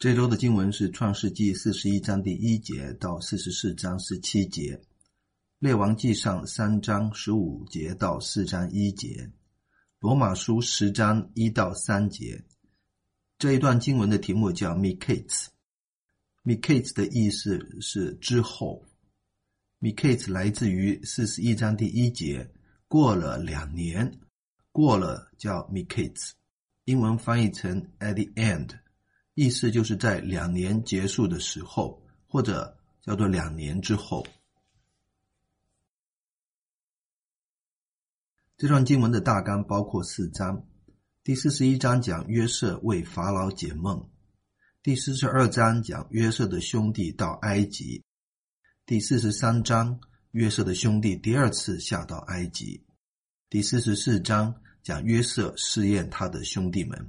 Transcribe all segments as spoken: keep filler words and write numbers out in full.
这周的经文是创世纪四十一章第一节到四十四章十七节，列王纪上三章十五节到四章一节，罗马书十章一到三节。这一段经文的题目叫 Miketz。 Miketz 的意思是之后。 Miketz 来自于四十一章第一节，过了两年，过了叫 Miketz， 英文翻译成 at the end， 意思就是在两年结束的时候，或者叫做两年之后。这段经文的大纲包括四章。第四十一章讲约瑟为法老解梦，第四十二章讲约瑟的兄弟到埃及，第四十三章约瑟的兄弟第二次下到埃及，第四十四章讲约瑟试验他的兄弟们。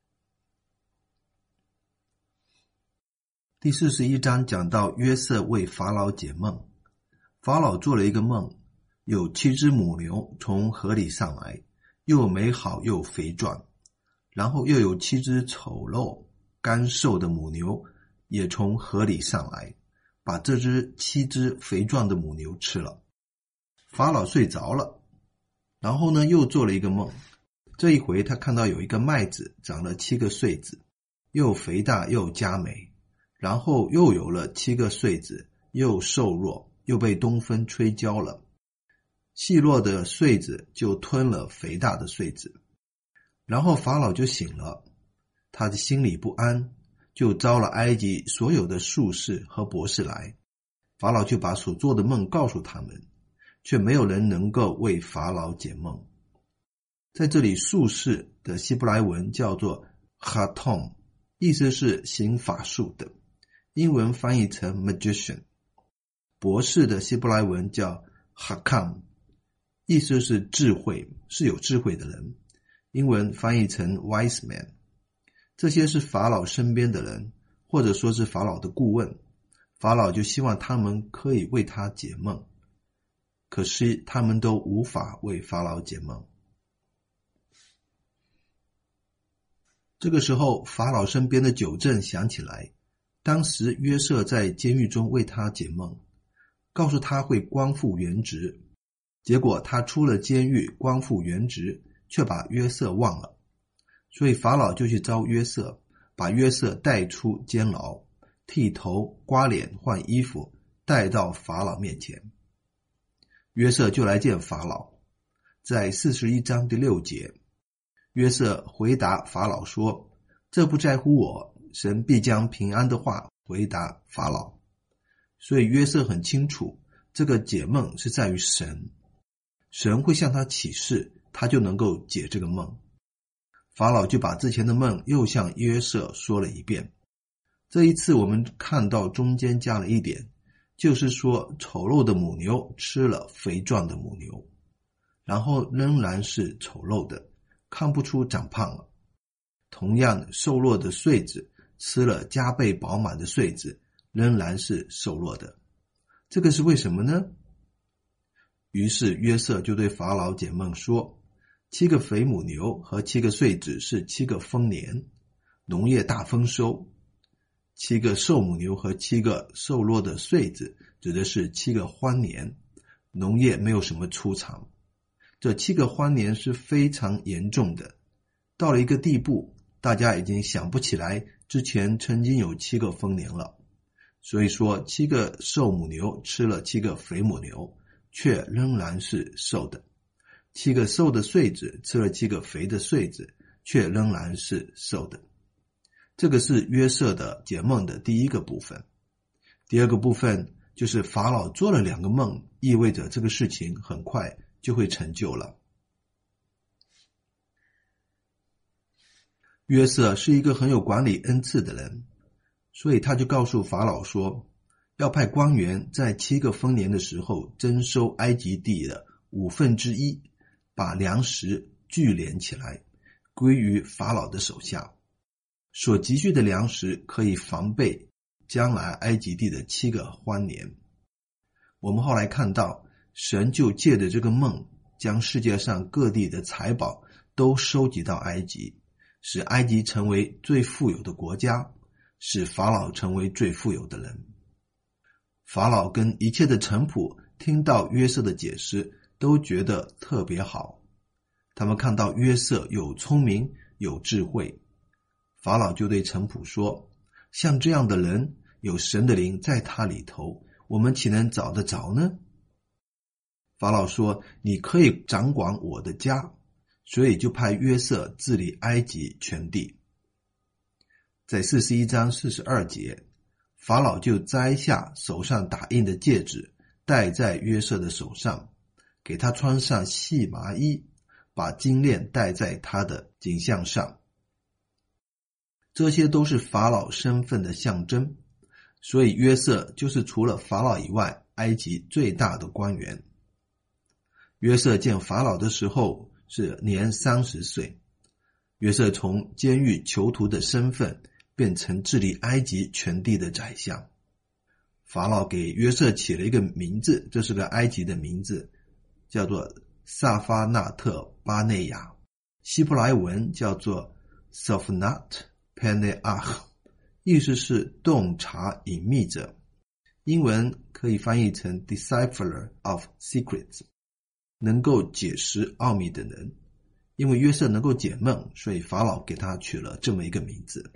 第四十一章讲到约瑟为法老解梦，法老做了一个梦，有七只母牛从河里上来，又美好又肥壮，然后又有七只丑陋干瘦的母牛也从河里上来，把这只七只肥壮的母牛吃了。法老睡着了，然后呢又做了一个梦，这一回他看到有一个麦子长了七个穗子，又肥大又佳美，然后又有了七个穗子，又瘦弱，又被东风吹焦了，细弱的穗子就吞了肥大的穗子。然后法老就醒了，他的心里不安，就招了埃及所有的术士和博士来。法老就把所做的梦告诉他们，却没有人能够为法老解梦。在这里，术士的希伯来文叫做 Hatom， 意思是行法术的，英文翻译成 magician。 博士的希伯来文叫 Hakam， 意思是智慧，是有智慧的人，英文翻译成 wise man。 这些是法老身边的人，或者说是法老的顾问。法老就希望他们可以为他解梦，可是他们都无法为法老解梦。这个时候，法老身边的酒政想起来，当时约瑟在监狱中为他解梦，告诉他会光复原职，结果他出了监狱光复原职，却把约瑟忘了。所以法老就去招约瑟，把约瑟带出监牢，剃头刮脸换衣服，带到法老面前。约瑟就来见法老。在四十一章第六节，约瑟回答法老说，这不在乎我，神必将平安的话回答法老。所以约瑟很清楚，这个解梦是在于神，神会向他启示，他就能够解这个梦。法老就把之前的梦又向约瑟说了一遍。这一次我们看到中间加了一点，就是说丑陋的母牛吃了肥壮的母牛，然后仍然是丑陋的，看不出长胖了。同样瘦弱的穗子吃了加倍饱满的穗子，仍然是瘦弱的。这个是为什么呢？于是约瑟就对法老解梦说，七个肥母牛和七个穗子是七个丰年，农业大丰收。七个瘦母牛和七个瘦弱的穗子指的是七个荒年，农业没有什么出产。这七个荒年是非常严重的，到了一个地步，大家已经想不起来之前曾经有七个丰年了。所以说七个瘦母牛吃了七个肥母牛，却仍然是瘦的。七个瘦的穗子吃了七个肥的穗子，却仍然是瘦的。这个是约瑟的解梦的第一个部分。第二个部分就是法老做了两个梦，意味着这个事情很快就会成就了。约瑟是一个很有管理恩赐的人，所以他就告诉法老说，要派官员在七个丰年的时候征收埃及地的五分之一，把粮食聚敛起来，归于法老的手下。所积蓄的粮食可以防备将来埃及地的七个荒年。我们后来看到，神就借着这个梦，将世界上各地的财宝都收集到埃及，使埃及成为最富有的国家， 使法老成为最富有的人。法老跟一切的臣仆听到约瑟的解释，都觉得特别好。他们看到约瑟有聪明有智慧，法老就对臣仆说，像这样的人，有神的灵在他里头，我们岂能找得着呢？法老说，你可以掌管我的家，所以就派约瑟治理埃及全地。在四十一章四十二节，法老就摘下手上打印的戒指，戴在约瑟的手上，给他穿上细麻衣，把金链戴在他的颈项上。这些都是法老身份的象征，所以约瑟就是除了法老以外，埃及最大的官员。约瑟见法老的时候是年三十岁，约瑟从监狱囚徒的身份变成治理埃及全地的宰相。法老给约瑟起了一个名字，这是个埃及的名字，叫做萨发纳特巴内亚，希伯来文叫做 Sophnat Paneah， 意思是洞察隐秘者，英文可以翻译成 Decipherer of Secrets， 能够解释奥秘的人。因为约瑟能够解梦，所以法老给他取了这么一个名字。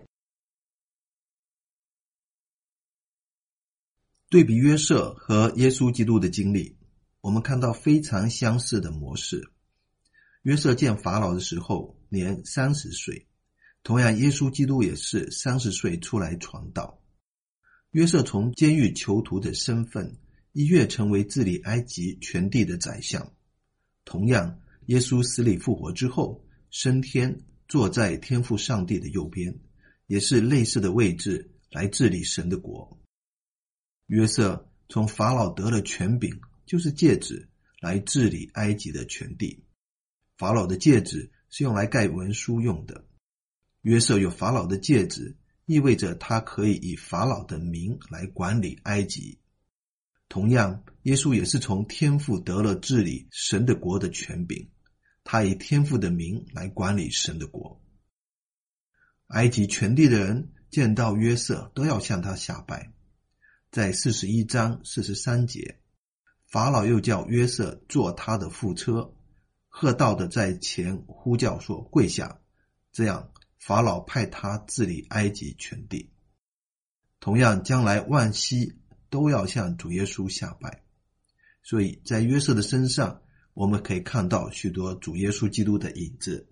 对比约瑟和耶稣基督的经历，我们看到非常相似的模式。约瑟见法老的时候年三十岁，同样耶稣基督也是三十岁出来传道。约瑟从监狱囚徒的身份一跃成为治理埃及全地的宰相。同样耶稣死里复活之后升天，坐在天父上帝的右边，也是类似的位置来治理神的国。约瑟从法老得了权柄，就是戒指，来治理埃及的全地。法老的戒指是用来盖文书用的，约瑟有法老的戒指，意味着他可以以法老的名来管理埃及。同样，耶稣也是从天父得了治理神的国的权柄，他以天父的名来管理神的国。埃及全地的人见到约瑟都要向他下拜。在四十一章四十三节，法老又叫约瑟坐他的副车，喝道的在前呼叫说跪下，这样法老派他治理埃及全地。同样，将来万膝都要向主耶稣下拜。所以在约瑟的身上，我们可以看到许多主耶稣基督的影子。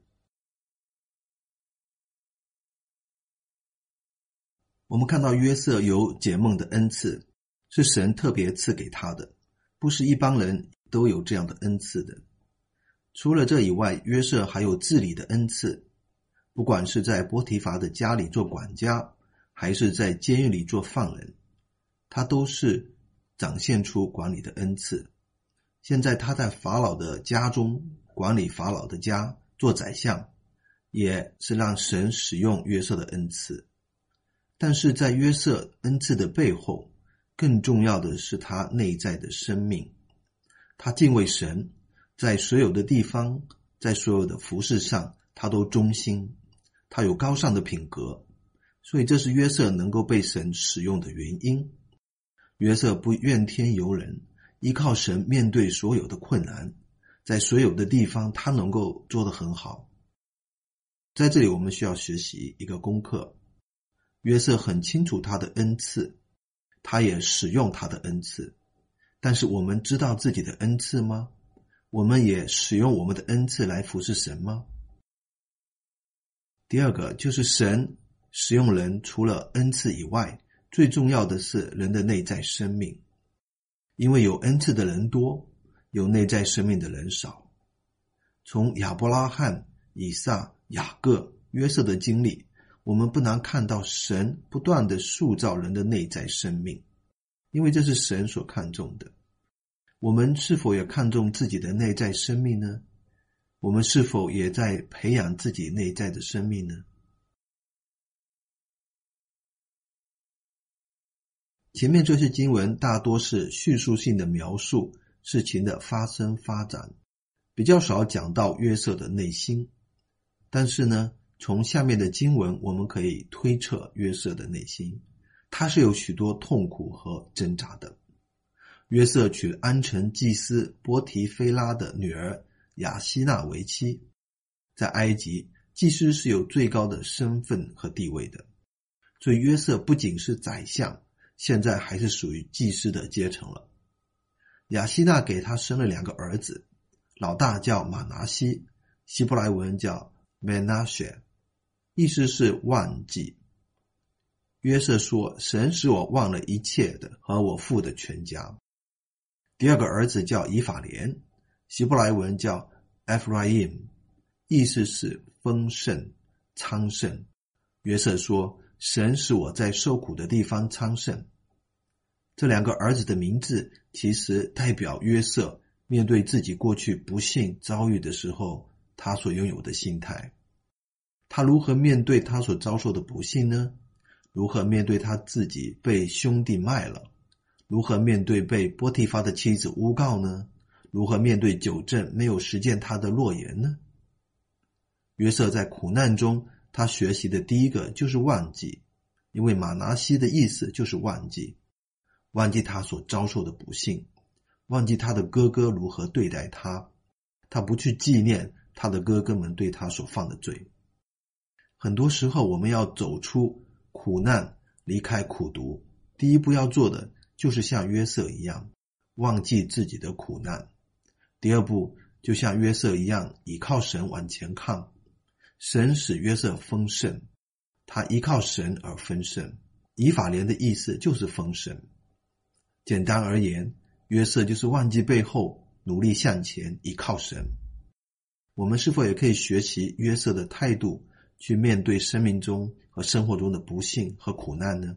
我们看到约瑟有解梦的恩赐，是神特别赐给他的，不是一般人都有这样的恩赐的。除了这以外，约瑟还有治理的恩赐，不管是在波提乏的家里做管家，还是在监狱里做犯人，他都是展现出管理的恩赐。现在他在法老的家中管理法老的家，做宰相，也是让神使用约瑟的恩赐。但是在约瑟恩赐的背后，更重要的是他内在的生命。他敬畏神，在所有的地方，在所有的服事上，他都忠心，他有高尚的品格，所以这是约瑟能够被神使用的原因。约瑟不怨天尤人，依靠神面对所有的困难，在所有的地方他能够做得很好。在这里我们需要学习一个功课，约瑟很清楚他的恩赐，他也使用他的恩赐，但是我们知道自己的恩赐吗？我们也使用我们的恩赐来服侍神吗？第二个就是神使用人，除了恩赐以外，最重要的是人的内在生命。因为有恩赐的人多，有内在生命的人少。从亚伯拉罕、以撒、雅各、约瑟的经历，我们不难看到神不断地塑造人的内在生命，因为这是神所看重的。我们是否也看重自己的内在生命呢？我们是否也在培养自己内在的生命呢？前面这些经文大多是叙述性的描述事情的发生发展，比较少讲到约瑟的内心。但是呢， 从下面的经文我们可以推测约瑟的内心，他是有许多痛苦和挣扎的。约瑟娶安城祭司波提菲拉的女儿雅西娜为妻，在埃及，祭司是有最高的身份和地位的，所以约瑟不仅是宰相，现在还是属于祭司的阶层了。雅西娜给他生了两个儿子，老大叫马拿西，希伯来文叫 Menashe， 意思是忘记。约瑟说，神使我忘了一切的和我父的全家。第二个儿子叫以法莲，希伯来文叫 Ephraim， 意思是丰盛昌盛。约瑟说，神使我在受苦的地方昌盛。这两个儿子的名字其实代表约瑟面对自己过去不幸遭遇的时候他所拥有的心态。他如何面对他所遭受的不幸呢？如何面对他自己被兄弟卖了？如何面对被波提乏的妻子诬告呢？如何面对酒政没有实践他的诺言呢？约瑟在苦难中，他学习的第一个就是忘记，因为马拿西的意思就是忘记，忘记他所遭受的不幸，忘记他的哥哥如何对待他，他不去纪念他的哥哥们对他所犯的罪。很多时候我们要走出苦难，离开苦毒，第一步要做的就是像约瑟一样忘记自己的苦难。第二步就像约瑟一样依靠神往前看，神使约瑟丰盛，他依靠神而丰盛。以法莲的意思就是丰盛。简单而言，约瑟就是忘记背后，努力向前，依靠神。我们是否也可以学习约瑟的态度，去面对生命中和生活中的不幸和苦难呢？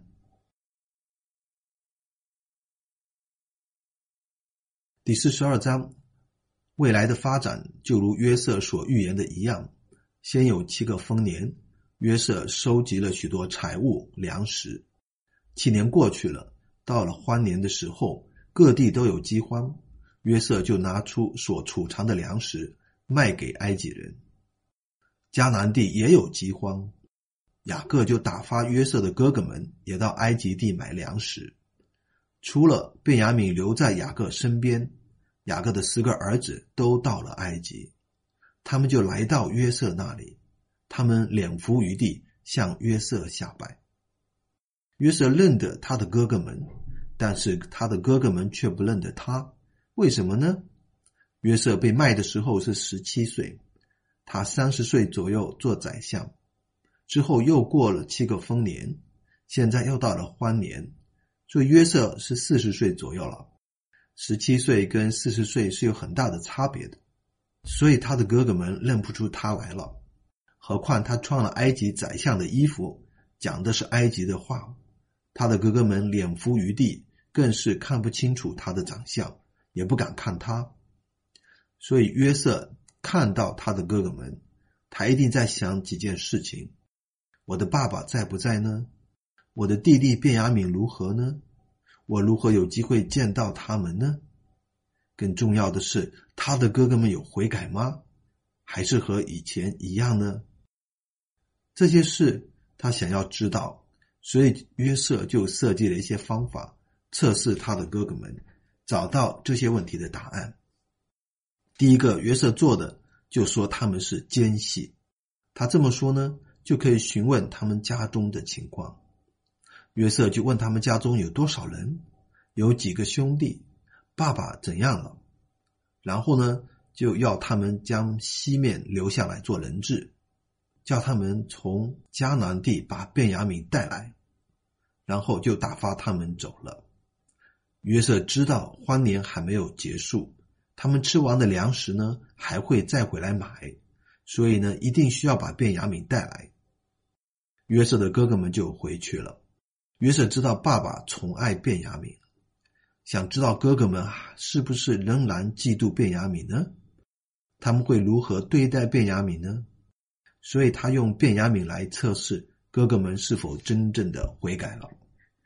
第四十二章，未来的发展就如约瑟所预言的一样，先有七个丰年，约瑟收集了许多财物粮食。七年过去了，到了荒年的时候，各地都有饥荒，约瑟就拿出所储藏的粮食卖给埃及人。迦南地也有饥荒，雅各就打发约瑟的哥哥们也到埃及地买粮食。除了便雅悯留在雅各身边，雅各的十个儿子都到了埃及，他们就来到约瑟那里，他们脸伏于地，向约瑟下拜。约瑟认得他的哥哥们，但是他的哥哥们却不认得他，为什么呢？约瑟被卖的时候是十七岁，他三十岁左右做宰相，之后又过了七个丰年，现在又到了荒年，所以约瑟是四十岁左右了。十七岁跟四十岁是有很大的差别的，所以他的哥哥们认不出他来了。何况他穿了埃及宰相的衣服，讲的是埃及的话，他的哥哥们脸伏于地，更是看不清楚他的长相，也不敢看他。所以约瑟看到他的哥哥们，他一定在想几件事情：我的爸爸在不在呢？我的弟弟便雅悯如何呢？我如何有机会见到他们呢？更重要的是，他的哥哥们有悔改吗？还是和以前一样呢？这些事他想要知道，所以约瑟就设计了一些方法，测试他的哥哥们，找到这些问题的答案。第一个，约瑟做的就说他们是奸细。他这么说呢，就可以询问他们家中的情况。约瑟就问他们家中有多少人，有几个兄弟，爸爸怎样了。然后呢，就要他们将西面留下来做人质，叫他们从迦南地把便雅悯带来，然后就打发他们走了。约瑟知道荒年还没有结束，他们吃完的粮食呢还会再回来买，所以呢一定需要把便雅悯带来。约瑟的哥哥们就回去了。约瑟知道爸爸宠爱便雅悯，想知道哥哥们是不是仍然嫉妒便雅悯呢？他们会如何对待便雅悯呢？所以他用便雅悯来测试哥哥们是否真正的悔改了。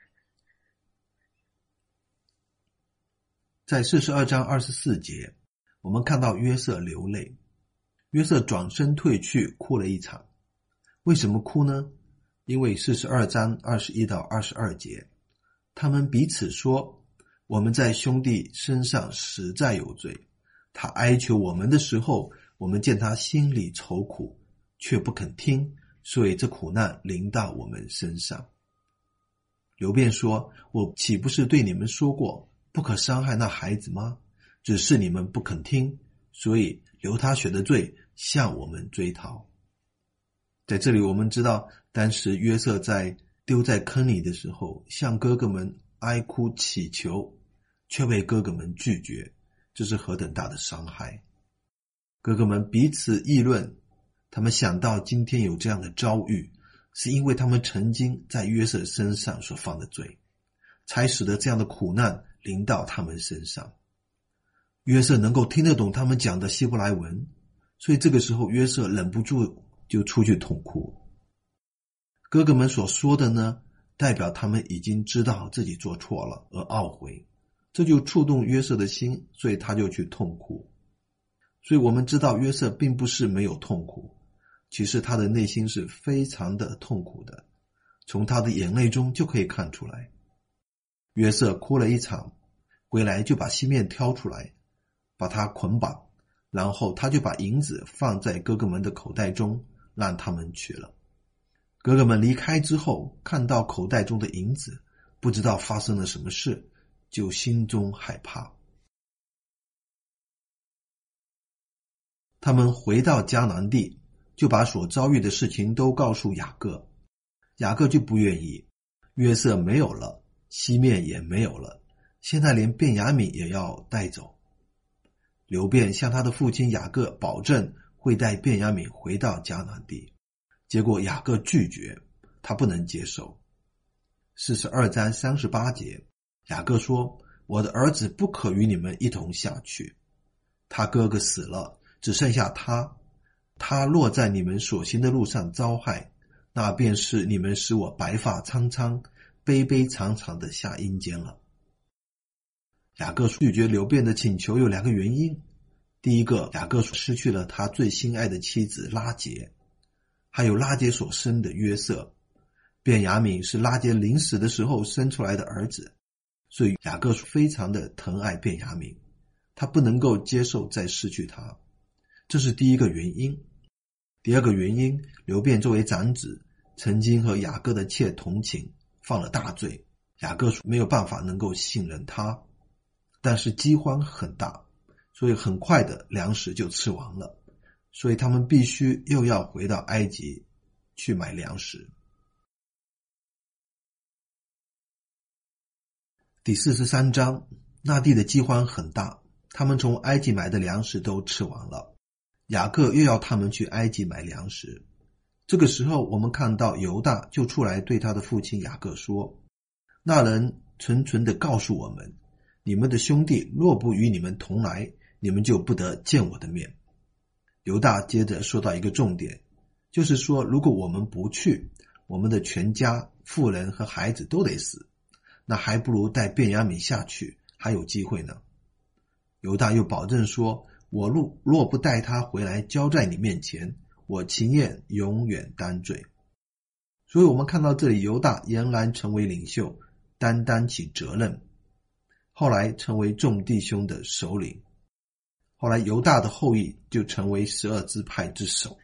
在四十二章二十四节，我们看到约瑟流泪，约瑟转身退去，哭了一场。 为什么哭呢？因为四十二章二十一到二十二节，他们彼此说，我们在兄弟身上实在有罪，他哀求我们的时候，我们见他心里愁苦，却不肯听，所以这苦难临到我们身上。流便说，我岂不是对你们说过，不可伤害那孩子吗？只是你们不肯听，所以流他血的罪向我们追讨。在这里我们知道，当时约瑟在丢在坑里的时候，向哥哥们哀哭祈求，却被哥哥们拒绝，这是何等大的伤害。哥哥们彼此议论，他们想到今天有这样的遭遇，是因为他们曾经在约瑟身上所犯的罪，才使得这样的苦难临到他们身上。约瑟能够听得懂他们讲的希伯来文，所以这个时候约瑟忍不住就出去痛哭。哥哥们所说的呢，代表他们已经知道自己做错了而懊悔，这就触动约瑟的心，所以他就去痛哭。所以我们知道约瑟并不是没有痛苦，其实他的内心是非常的痛苦的，从他的眼泪中就可以看出来。约瑟哭了一场，回来就把西面挑出来，把他捆绑，然后他就把银子放在哥哥们的口袋中，让他们取了。哥哥们离开之后，看到口袋中的银子，不知道发生了什么事，就心中害怕。他们回到迦南地，就把所遭遇的事情都告诉雅各。雅各就不愿意，约瑟没有了，西面也没有了，现在连便雅悯也要带走。流便向他的父亲雅各保证会带便雅悯回到迦南地，结果雅各拒绝，他不能接受。四十二章三十八节，雅各说，我的儿子不可与你们一同下去，他哥哥死了，只剩下他，他落在你们所行的路上遭害，那便是你们使我白发苍苍，悲悲长长的下阴间了。雅各拒绝流便的请求有两个原因，第一个，雅各失去了他最心爱的妻子拉结，还有拉结所生的约瑟。便雅悯是拉结临死的时候生出来的儿子，所以雅各非常的疼爱便雅悯，他不能够接受再失去他，这是第一个原因。第二个原因，流便作为长子，曾经和雅各的妾同寝，犯了大罪，雅各没有办法能够信任他。但是饥荒很大，所以很快的粮食就吃完了，所以他们必须又要回到埃及去买粮食。第四十三章，那地的饥荒很大，他们从埃及买的粮食都吃完了，雅各又要他们去埃及买粮食。这个时候我们看到犹大就出来对他的父亲雅各说，那人纯纯的告诉我们，你们的兄弟若不与你们同来，你们就不得见我的面。犹大接着说到一个重点，就是说如果我们不去，我们的全家妇人和孩子都得死，那还不如带便雅悯下去，还有机会呢。犹大又保证说，我若不带他回来交在你面前，我情愿永远担罪。所以我们看到这里，犹大俨然成为领袖，担当起责任，后来成为众弟兄的首领，后来犹大的后裔就成为十二支派之首。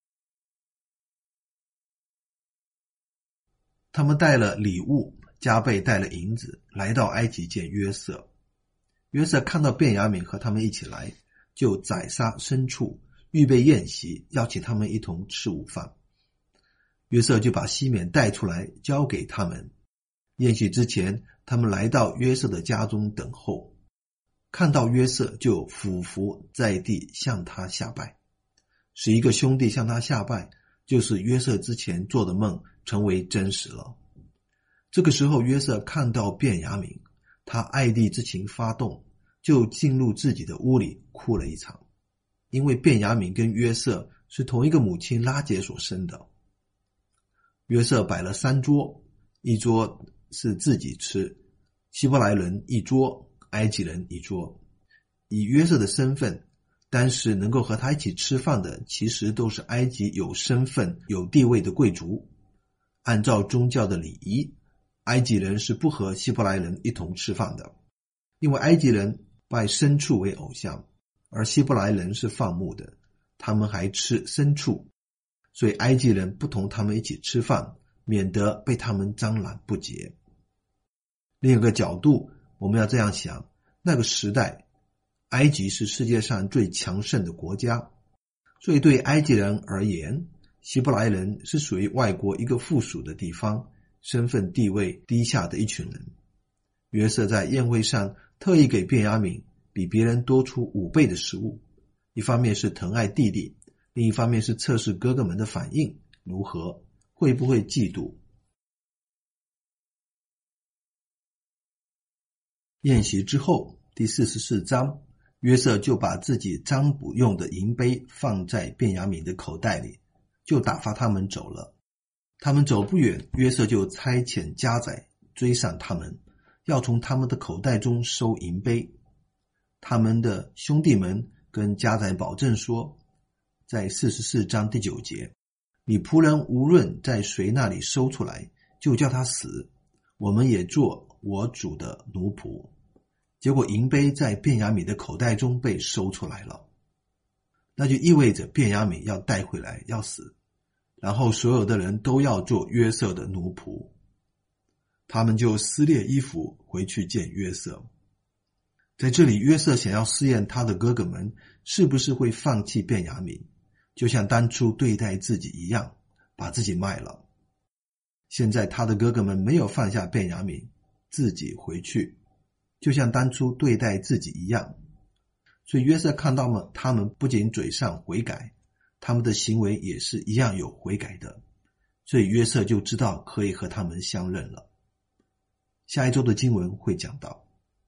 他们带了礼物，加倍带了银子，来到埃及见约瑟。约瑟看到便雅悯和他们一起来，就宰杀牲畜，预备宴席，邀请他们一同吃午饭。约瑟就把西缅带出来交给他们。宴席之前，他们来到约瑟的家中等候，看到约瑟就俯伏在地向他下拜。十一个兄弟向他下拜，就是约瑟之前做的梦成为真实了。这个时候约瑟看到便雅悯，他爱弟之情发动，就进入自己的屋里哭了一场，因为便雅悯跟约瑟是同一个母亲拉结所生的。约瑟摆了三桌，一桌是自己吃，希伯来人一桌，埃及人一桌。以约瑟的身份， 当时能够和他一起吃饭的，其实都是埃及有身份、有地位的贵族。按照宗教的礼仪，埃及人是不和希伯来人一同吃饭的，因为埃及人拜牲畜为偶像，而希伯来人是放牧的，他们还吃牲畜，所以埃及人不同他们一起吃饭，免得被他们沾染不洁。另一个角度，我们要这样想，那个时代埃及是世界上最强盛的国家，所以对埃及人而言，希伯来人是属于外国一个附属的地方，身份地位低下的一群人。约瑟在宴会上特意给便雅悯比别人多出五倍的食物，一方面是疼爱弟弟，另一方面是测试哥哥们的反应如何，会不会嫉妒。宴席之后，第四十四章，约瑟就把自己占卜用的银杯放在便雅悯的口袋里，就打发他们走了。他们走不远，约瑟就差遣家宰追上他们，要从他们的口袋中收银杯。他们的兄弟们跟家宰保证说，在四十四章第九节，你仆人无论在谁那里收出来，就叫他死，我们也做我主的奴仆。结果银杯在便雅悯的口袋中被收出来了，那就意味着便雅悯要带回来，要死，然后所有的人都要做约瑟的奴仆。他们就撕裂衣服回去见约瑟。在这里，约瑟想要试验他的哥哥们是不是会放弃便雅悯，就像当初对待自己一样，把自己卖了。现在他的哥哥们没有放下便雅悯，自己回去，就像当初对待自己一样。所以约瑟看到他们不仅嘴上悔改，他们的行为也是一样有悔改的，所以约瑟就知道可以和他们相认了。下一周的经文会讲到。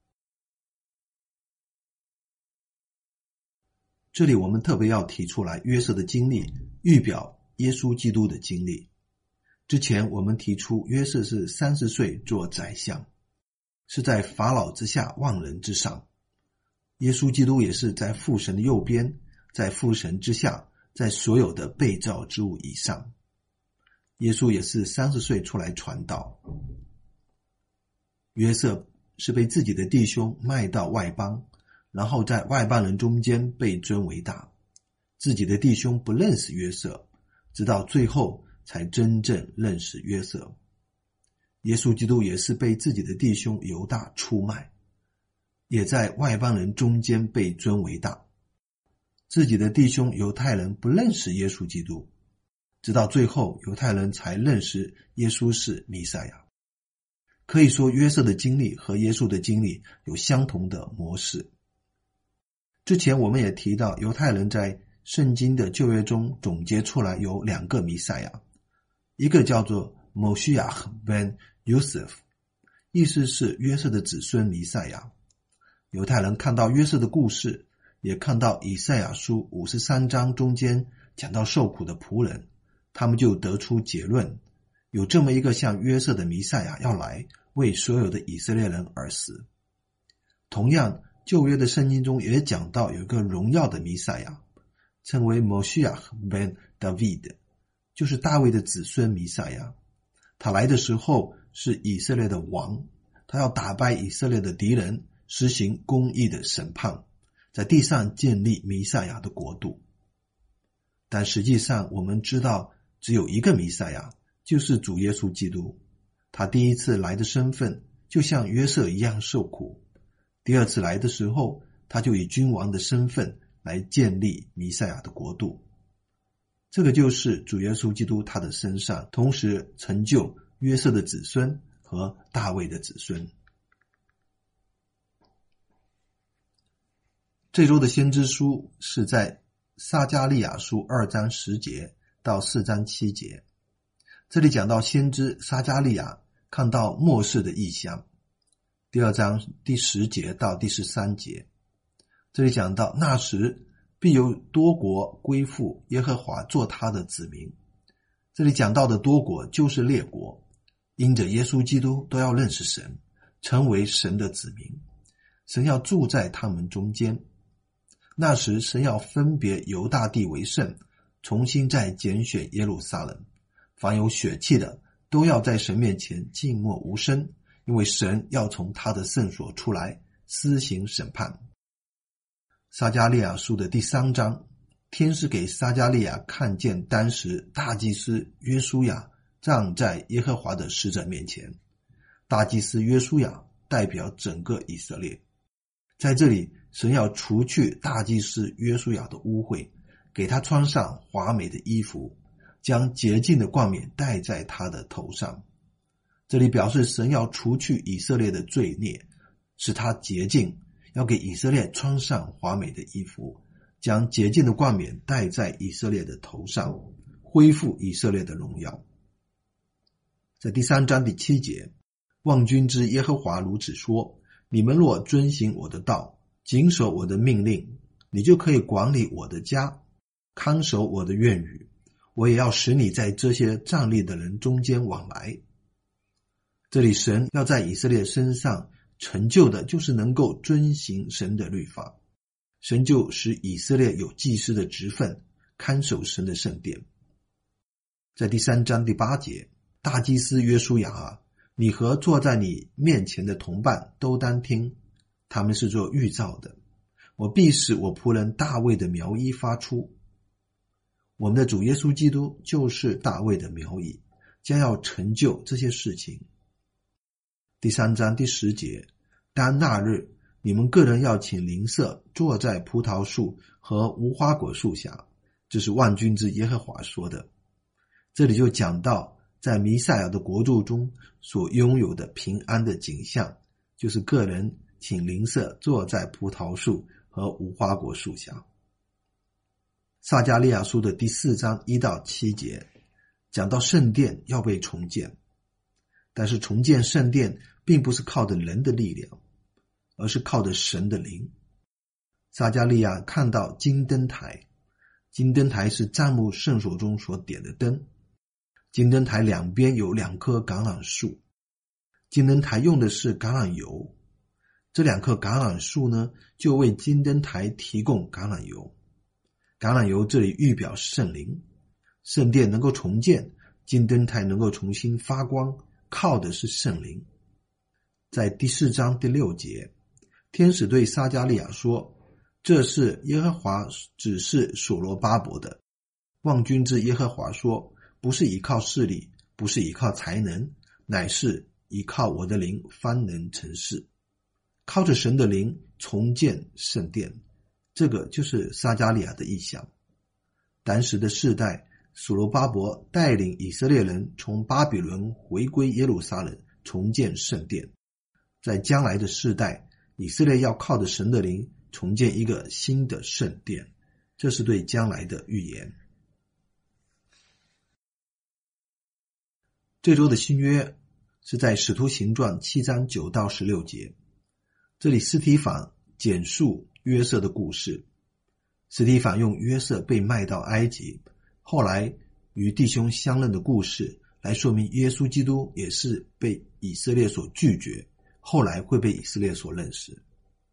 这里我们特别要提出来约瑟的经历，预表耶稣基督的经历。之前我们提出约瑟是三十岁做宰相，是在法老之下万人之上。耶稣基督也是在父神的右边，在父神之下，在所有的被造之物以上。耶稣也是三十岁出来传道。约瑟是被自己的弟兄卖到外邦，然后在外邦人中间被尊为大。自己的弟兄不认识约瑟，直到最后才真正认识约瑟。耶稣基督也是被自己的弟兄犹大出卖，也在外邦人中间被尊为大。自己的弟兄犹太人不认识耶稣基督，直到最后犹太人才认识耶稣是弥赛亚。可以说约瑟的经历和耶稣的经历有相同的模式。之前我们也提到，犹太人在圣经的旧约中总结出来有两个弥赛亚，一个叫做 Moshiach ben Yosef， 意思是约瑟的子孙弥赛亚。犹太人看到约瑟的故事，也看到以赛亚书五十三章中间讲到受苦的仆人，他们就得出结论，有这么一个像约瑟的弥赛亚要来为所有的以色列人而死。同样，旧约的圣经中也讲到有一个荣耀的弥赛亚，称为 Moshiach ben David， 就是大卫的子孙弥赛亚。他来的时候是以色列的王，他要打败以色列的敌人，实行公义的审判，在地上建立弥赛亚的国度。但实际上我们知道只有一个弥赛亚，就是主耶稣基督。他第一次来的身份就像约瑟一样受苦，第二次来的时候他就以君王的身份来建立弥赛亚的国度。这个就是主耶稣基督他的身上，同时成就约瑟的子孙和大卫的子孙。这周的先知书是在撒迦利亚书二章十节到四章七节。这里讲到先知撒迦利亚看到末世的异象，第二章第十节到第十三节。这里讲到那时必有多国归附耶和华做他的子民。这里讲到的多国就是列国，因着耶稣基督都要认识神，成为神的子民，神要住在他们中间。 那时神要分别犹大地为圣，重新再拣选耶路撒冷。凡有血气的都要在神面前静默无声，因为神要从他的圣所出来施行审判。撒迦利亚书的第三章，天使给撒迦利亚看见当时大祭司约书亚站在耶和华的使者面前。大祭司约书亚代表整个以色列，在这里神要除去大祭司约书亚的污秽，给他穿上华美的衣服，将洁净的冠冕戴在他的头上。这里表示神要除去以色列的罪孽，使他洁净，要给以色列穿上华美的衣服，将洁净的冠冕戴在以色列的头上，恢复以色列的荣耀。在第三章第七节，万军之耶和华如此说，你们若遵行我的道，谨守我的命令，你就可以管理我的家，看守我的院宇，我也要使你在这些站立的人中间往来。这里神要在以色列身上成就的就是能够遵行神的律法，神就使以色列有祭司的职分，看守神的圣殿。在第三章第八节，大祭司约书亚啊，你和坐在你面前的同伴都当听，他们是做预兆的，我必使我仆人大卫的苗裔发出。我们的主耶稣基督就是大卫的苗裔，将要成就这些事情。第三章第十节，当那日，你们个人要请邻舍坐在葡萄树和无花果树下，这是万军之耶和华说的。这里就讲到在弥赛亚的国度中所拥有的平安的景象，就是个人请邻舍坐在葡萄树和无花果树下。撒迦利亚书的第四章一到七节讲到圣殿要被重建，但是重建圣殿并不是靠着人的力量，而是靠着神的灵。撒迦利亚看到金灯台，金灯台是帐幕圣所中所点的灯，金灯台两边有两棵橄榄树，金灯台用的是橄榄油，这两棵橄榄树呢，就为金灯台提供橄榄油。橄榄油这里预表圣灵，圣殿能够重建，金灯台能够重新发光，靠的是圣灵。在第四章第六节，天使对撒迦利亚说，这是耶和华指示所罗巴伯的。万军之耶和华说，不是依靠势力，不是依靠才能，乃是依靠我的灵方能成事。靠着神的灵重建圣殿，这个就是撒迦利亚的意象。当时的世代，所罗巴伯带领以色列人从巴比伦回归耶路撒冷，重建圣殿。在将来的世代，以色列要靠着神的灵重建一个新的圣殿，这是对将来的预言。这周的新约是在使徒行传七章九到十六节，这里司提反简述约瑟的故事。司提反用约瑟被卖到埃及，后来与弟兄相认的故事，来说明耶稣基督也是被以色列所拒绝，后来会被以色列所认识。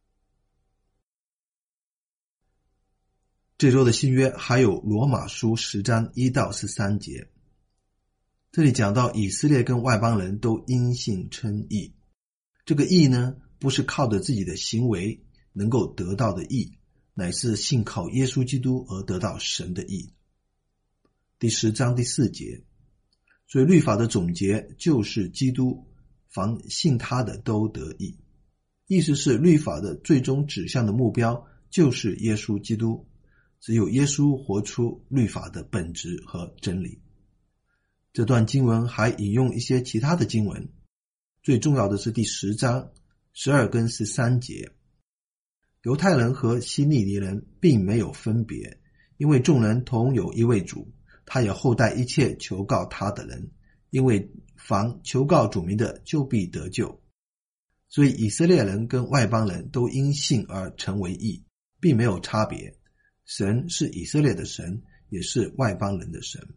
这周的新约还有罗马书十章一到十三节，这里讲到以色列跟外邦人都因信称义，这个义呢，不是靠着自己的行为能够得到的义，乃是信靠耶稣基督而得到神的义。第十章第四节，所以律法的总结就是基督，凡信他的都得义。意思是律法的最终指向的目标就是耶稣基督，只有耶稣活出律法的本质和真理。这段经文还引用一些其他的经文，最重要的是第十章十二跟十三节，犹太人和希利尼人并没有分别，因为众人同有一位主，他也厚待一切求告他的人，因为凡求告主名的就必得救。所以以色列人跟外邦人都因信而成为义，并没有差别。神是以色列的神，也是外邦人的神。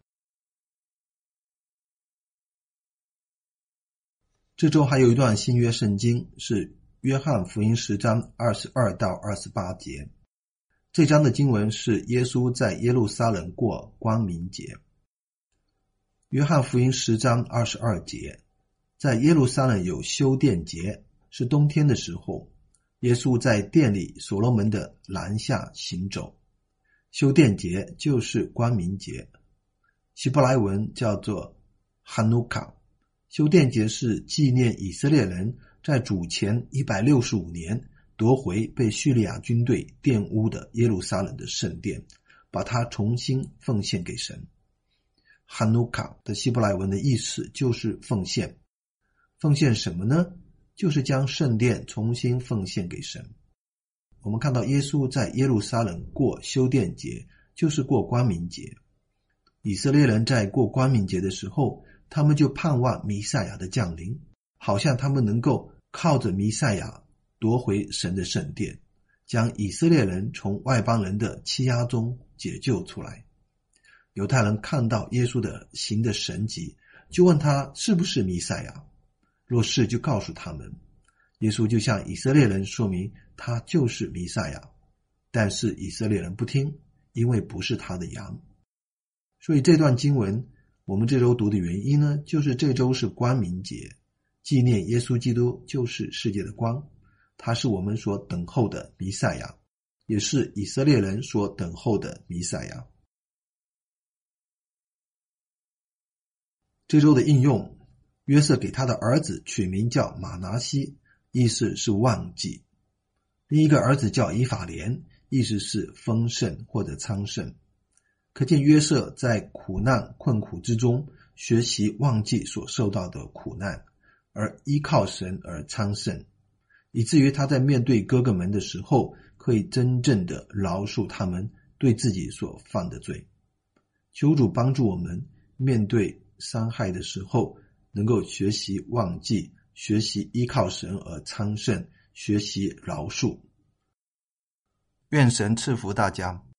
这周还有一段新约圣经，是约翰福音十章二十二到二十八节。 这章的经文是耶稣在耶路撒冷过光明节。约翰福音十章二十二节，在耶路撒冷有修殿节，是冬天的时候，耶稣在殿里所罗门的廊下行走。修殿节就是光明节，希伯来文叫做哈努卡。修殿节是纪念以色列人在主前一百六十五年夺回被叙利亚军队玷污的耶路撒冷的圣殿，把它重新奉献给神。哈努卡的希伯来文的意思就是奉献。奉献什么呢？就是将圣殿重新奉献给神。我们看到耶稣在耶路撒冷过修殿节，就是过光明节。以色列人在过光明节的时候，他们就盼望弥赛亚的降临，好像他们能够靠着弥赛亚夺回神的圣殿，将以色列人从外邦人的欺压中解救出来。犹太人看到耶稣的行的神迹，就问他是不是弥赛亚，若是就告诉他们。耶稣就向以色列人说明他就是弥赛亚，但是以色列人不听，因为不是他的羊。所以这段经文我们这周读的原因呢，就是这周是光明节，纪念耶稣基督就是世界的光，他是我们所等候的弥赛亚，也是以色列人所等候的弥赛亚。这周的应用，约瑟给他的儿子取名叫马拿西，意思是旺季。另一个儿子叫以法莲，意思是丰盛或者昌盛。可见约瑟在苦难困苦之中学习忘记所受到的苦难，而依靠神而昌盛，以至于他在面对哥哥们的时候，可以真正的饶恕他们对自己所犯的罪。求主帮助我们面对伤害的时候，能够学习忘记，学习依靠神而昌盛，学习饶恕。愿神赐福大家。